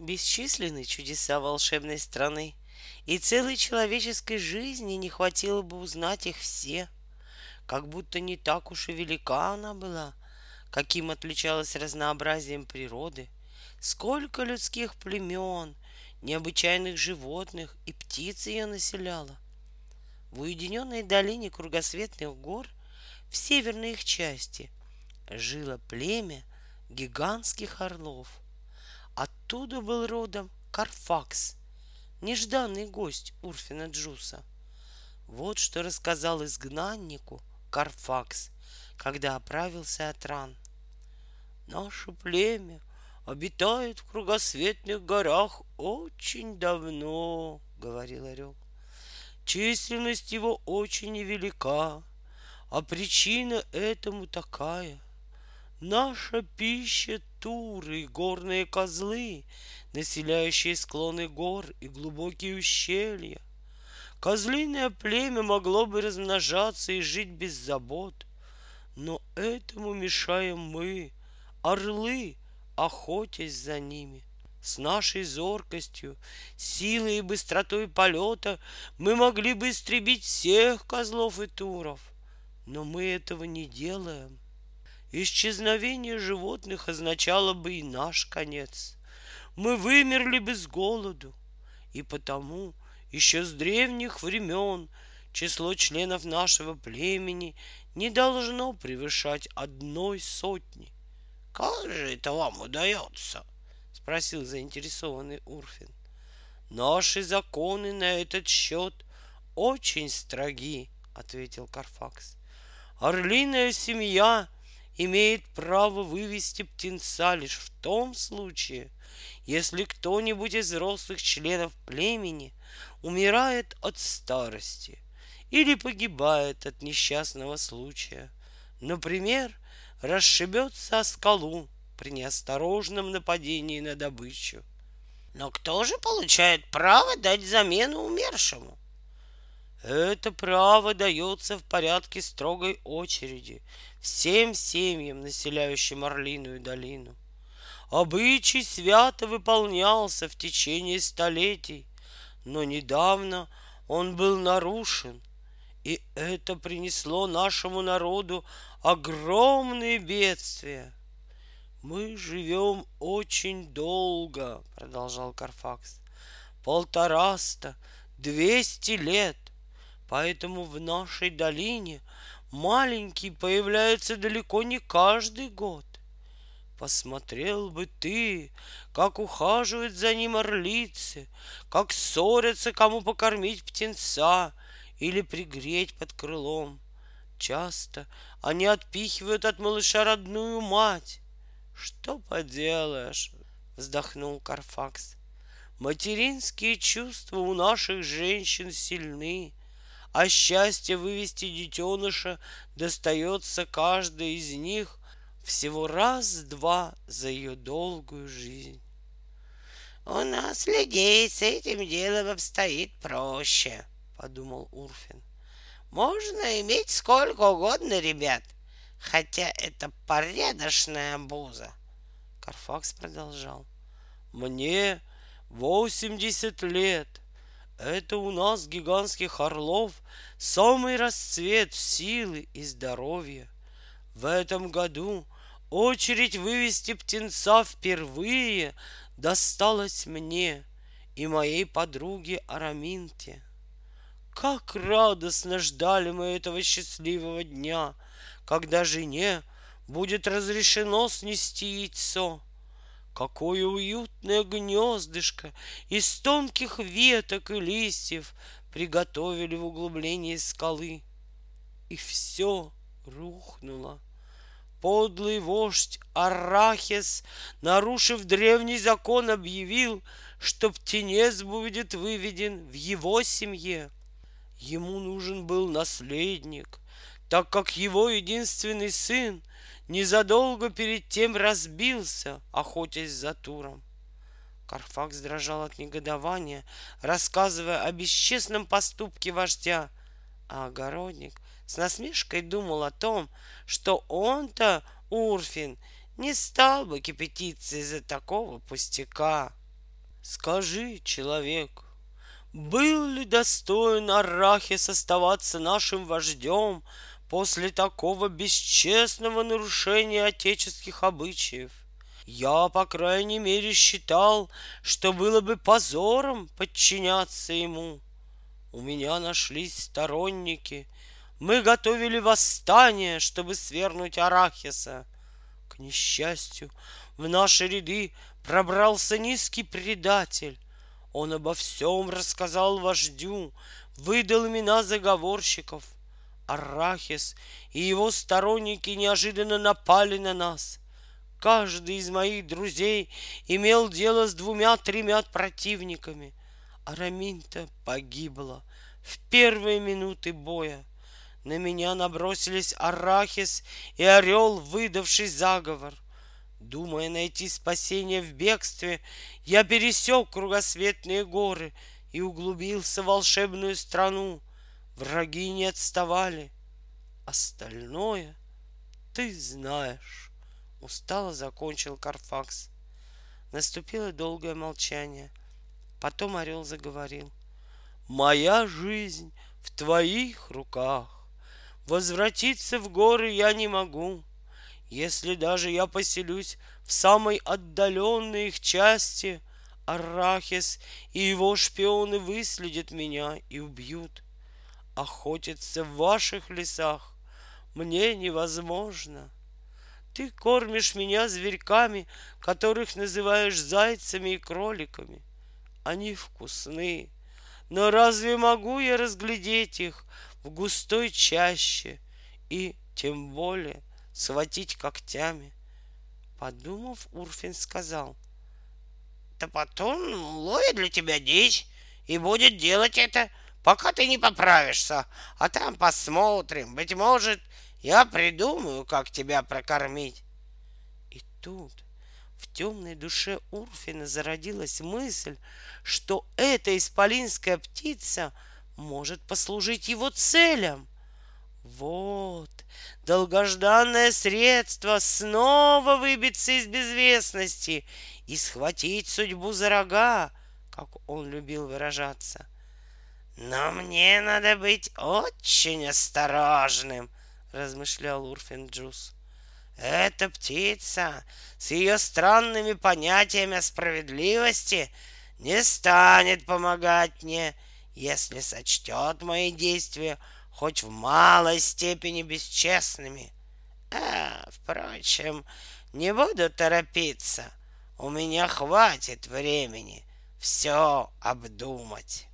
Бесчисленны чудеса волшебной страны, и целой человеческой жизни не хватило бы узнать их все. Как будто не так уж и велика она была, каким отличалась разнообразием природы, сколько людских племен, необычайных животных и птиц ее населяло. В уединенной долине кругосветных гор, в северной их части, жило племя гигантских орлов. Оттуда был родом Карфакс, нежданный гость Урфина Джуса. Вот что рассказал изгнаннику Карфакс, когда оправился от ран. Наше племя обитает в кругосветных горах очень давно, говорил орел. Численность его очень невелика, а причина этому такая. Наша пища — туры и горные козлы, населяющие склоны гор и глубокие ущелья. Козлиное племя могло бы размножаться и жить без забот, но этому мешаем мы, орлы, охотясь за ними. С нашей зоркостью, силой и быстротой полета мы могли бы истребить всех козлов и туров, но мы этого не делаем. Исчезновение животных означало бы и наш конец. Мы вымерли бы с голоду, и потому еще с древних времен число членов нашего племени не должно превышать 1 сотни. — Как же это вам удается? — спросил заинтересованный Урфин. — Наши законы на этот счет очень строги, — ответил Карфакс. Орлиная семья имеет право вывести птенца лишь в том случае, если кто-нибудь из взрослых членов племени умирает от старости или погибает от несчастного случая. Например, расшибется о скалу при неосторожном нападении на добычу. Но кто же получает право дать замену умершему? Это право дается в порядке строгой очереди всем семьям, населяющим Орлиную долину. Обычай свято выполнялся в течение столетий, но недавно он был нарушен, и это принесло нашему народу огромные бедствия. Мы живем очень долго, продолжал Карфакс, 150-200 лет, поэтому в нашей долине маленький появляется далеко не каждый год. Посмотрел бы ты, как ухаживают за ним орлицы, как ссорятся, кому покормить птенца или пригреть под крылом. Часто они отпихивают от малыша родную мать. Что поделаешь, вздохнул Карфакс. Материнские чувства у наших женщин сильны, а счастье вывести детеныша достается каждой из них всего раз-два за ее долгую жизнь. — У нас, людей, с этим делом обстоит проще, — подумал Урфин. — Можно иметь сколько угодно ребят, хотя это порядочная обуза. Карфакс продолжал. — Мне 80 лет. Это у нас, гигантских орлов, самый расцвет силы и здоровья. В этом году очередь вывести птенца впервые досталась мне и моей подруге Араминте. Как радостно ждали мы этого счастливого дня, когда жене будет разрешено снести яйцо. Какое уютное гнездышко из тонких веток и листьев приготовили в углублении скалы. И все рухнуло. Подлый вождь Аррахис, нарушив древний закон, объявил, что птенец будет выведен в его семье. Ему нужен был наследник, так как его единственный сын незадолго перед тем разбился, охотясь за Туром. Карфакс дрожал от негодования, рассказывая о бесчестном поступке вождя, а огородник с насмешкой думал о том, что он-то, Урфин, не стал бы кипятиться из-за такого пустяка. Скажи, человек, был ли достоин Арахис оставаться нашим вождем после такого бесчестного нарушения отеческих обычаев? Я, по крайней мере, считал, что было бы позором подчиняться ему. У меня нашлись сторонники. Мы готовили восстание, чтобы свергнуть Арахиса. К несчастью, в наши ряды пробрался низкий предатель. Он обо всем рассказал вождю, выдал имена заговорщиков. Арахис и его сторонники неожиданно напали на нас. Каждый из моих друзей имел дело с двумя-тремя противниками. Араминта погибла в первые минуты боя. На меня набросились Арахис и Орел, выдавший заговор. Думая найти спасение в бегстве, я пересек кругосветные горы и углубился в волшебную страну. Враги не отставали. Остальное ты знаешь. Устало закончил Карфакс. Наступило долгое молчание. Потом Орел заговорил. Моя жизнь в твоих руках. Возвратиться в горы я не могу. Если даже я поселюсь в самой отдаленной их части, Арахис и его шпионы выследят меня и убьют. Охотиться в ваших лесах мне невозможно. Ты кормишь меня зверьками, которых называешь зайцами и кроликами. Они вкусны, но разве могу я разглядеть их в густой чаще и тем более схватить когтями? Подумав, Урфин сказал: Топотун ловит для тебя дичь и будет делать это, пока ты не поправишься. А там посмотрим. Быть может, я придумаю, как тебя прокормить. И тут в темной душе Урфина зародилась мысль, что эта исполинская птица может послужить его целям. Вот, долгожданное средство снова выбиться из безвестности и схватить судьбу за рога, как он любил выражаться. Но мне надо быть очень осторожным, размышлял Урфин Джюс. Эта птица с ее странными понятиями о справедливости не станет помогать мне, если сочтет мои действия хоть в малой степени бесчестными. Впрочем, не буду торопиться. У меня хватит времени все обдумать.